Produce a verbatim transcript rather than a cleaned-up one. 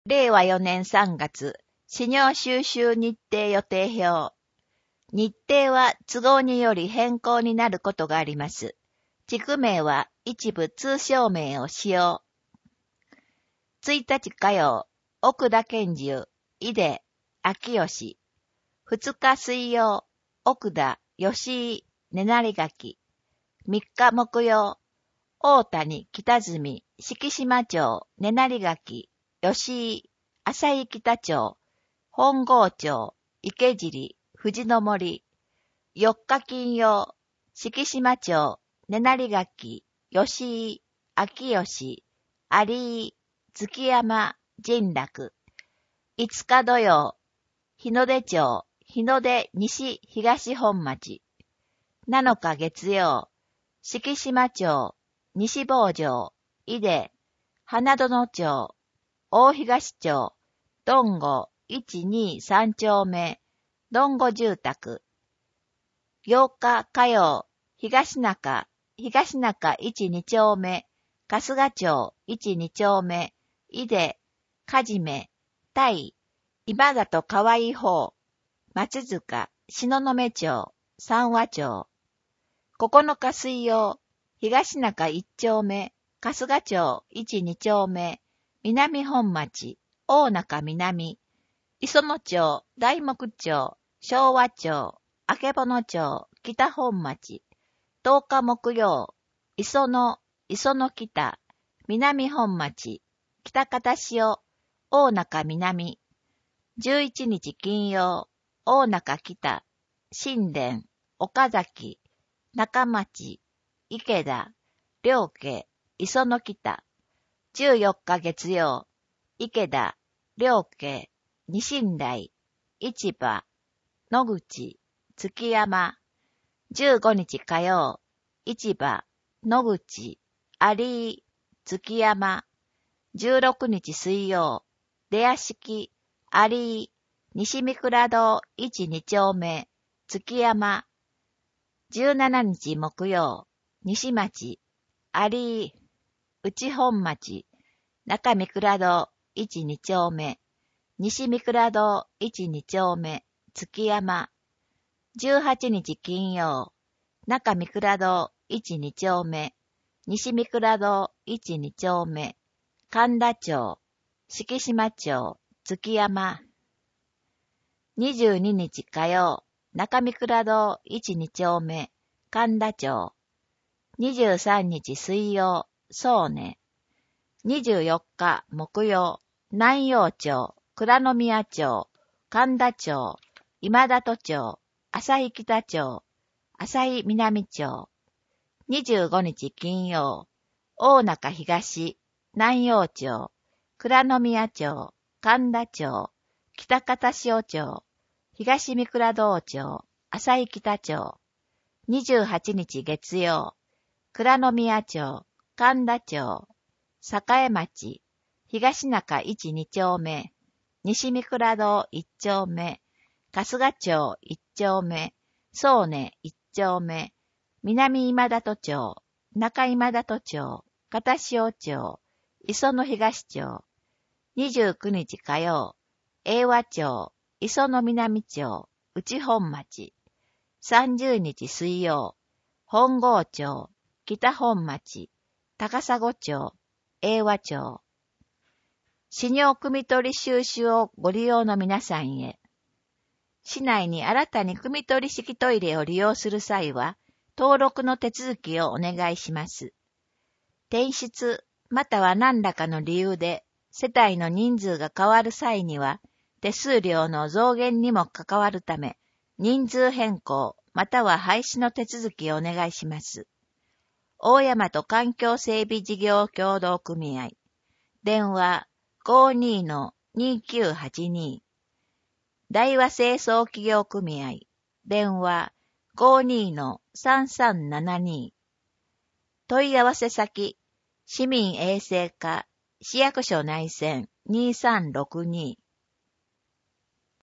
れいわよねんさんがつ、始業収集日程予定表。日程は都合により変更になることがあります。地区名は一部通称名を使用。いちにち火曜、奥田健重、井出、秋吉。ふつか水曜、奥田、吉井、根成垣。みっか木曜、大谷、北住、敷島町、根成垣、吉井、浅井北町、本郷町、池尻、藤の森。よっか金曜、敷島町、根成垣、吉井、秋吉、有井、月山、神楽。いつか土曜、日の出町、日の出西東本町。なのか月曜、敷島町、西坊城、井出、花園町、大東町、どんごいちにさん丁目、どんご住宅。ようか火曜、東中、東中いちに丁目、春日町いちに丁目、井出、かじめ、大、今里河合方、松塚、東雲町、三和町。ここのか水曜、東中いち丁目、春日町いちに丁目、南本町、大中南、磯野町、大木町、昭和町、あけぼの町、北本町、とおか木曜、磯野、磯野北、南本町、北片塩、大中南、じゅういちにち金曜、大中北、新田、岡崎、中町、池田、両家、磯野北、じゅうよっか月曜、池田、両家、西台、市場、野口、月山、じゅうごにち火曜、市場、野口、有井、月山、じゅうろくにち水曜、出屋敷、有井、西三倉堂いちに丁目、月山、じゅうしちにち木曜、西町、有井、内本町、中三倉堂いちに丁目、西三倉堂いちに丁目、月山、じゅうはちにち金曜、中三倉堂いちに丁目、西三倉堂いちに丁目、神田町、敷島町、月山。にじゅうににち火曜、中三倉堂いちに丁目、神田町。にじゅうさんにち水曜、宗根。にじゅうよっか木曜、南陽町、倉宮町、神田町、今里町、浅井北町、浅井南町。にじゅうごにち金曜、大中東、南陽町、倉宮町、神田町、北片塩町、東三倉堂町、浅井北町。にじゅうはちにち月曜、倉宮町、神田町、栄町、東中いちに丁目、西三倉堂いち丁目、春日町いち丁目、宗根いち丁目、南今里町、中今里町、片塩町、磯野東町。にじゅうくにち火曜、英和町、磯野南町、内本町。さんじゅうにち水曜、本郷町、北本町、高砂町、英和町。始業汲み取り収集をご利用の皆さんへ。市内に新たに汲み取り式トイレを利用する際は、登録の手続きをお願いします。転出、または何らかの理由で、世帯の人数が変わる際には、手数料の増減にも関わるため、人数変更、または廃止の手続きをお願いします。大山と環境整備事業協同組合。電話 ごじゅうにのにきゅうはちに。大和清掃企業組合。電話 ごじゅうにのさんさんななに。問い合わせ先、市民衛生課、市役所内線にさんろくに。